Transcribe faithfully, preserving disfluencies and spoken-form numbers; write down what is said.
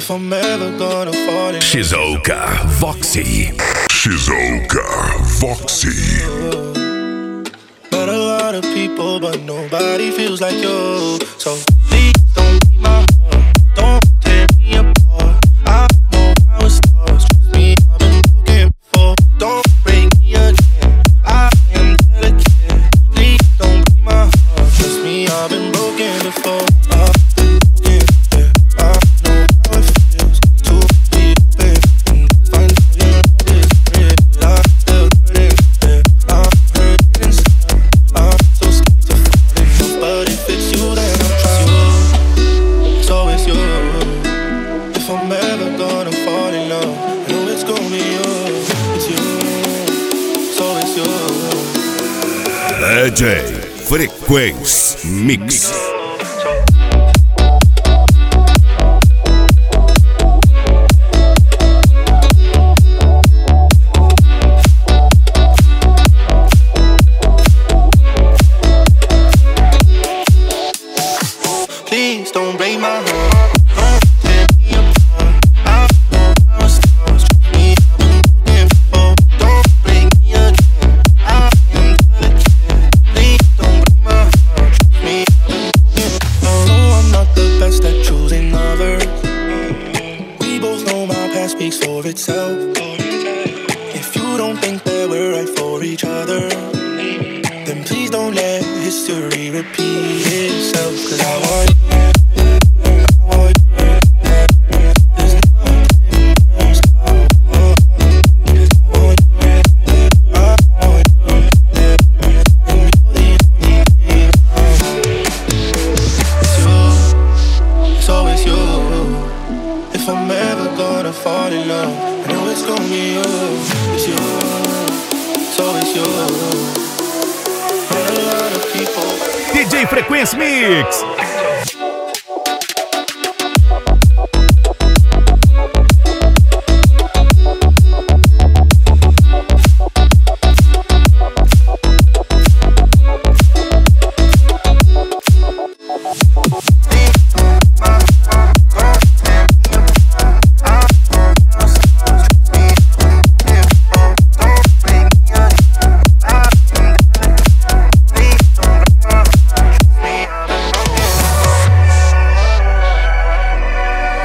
If I'm ever gonna fall in love. Shizuoka Voxy. Shizuoka Voxy. Met a lot of people, but nobody feels like you. So please don't be my heart, don't tear me apart. I know how it starts, trust me, I've been broken before. Don't break me again, I am delicate. Please don't break my heart, trust me, I've been broken before. I've been broken, yeah, I know how it feels to be open and find out your love is real. I'm still hurting, yeah, I'm hurting inside. I'm so scared to fall in love, but if it's you, then I'll trust you. So it's you. If I'm ever gonna fall in love, I know it's gonna be you. It's you. So it's you. D J Frequency Mix. Please don't break my heart, don't tear me apart. I know how it starts, trust me, I've been broken before. Don't break me again, I am delicate. Please don't break my heart, trust me, I've been broken before. No, I'm not the best at choosing others. We both know my past speaks for itself. If you don't think that we're right for each other, then please don't let history repeat itself. Cause I want you. If I'm ever gonna fall in love, I know it's gonna be you. It's you, so it's you. Met a lot of people. D J Frequency Mix.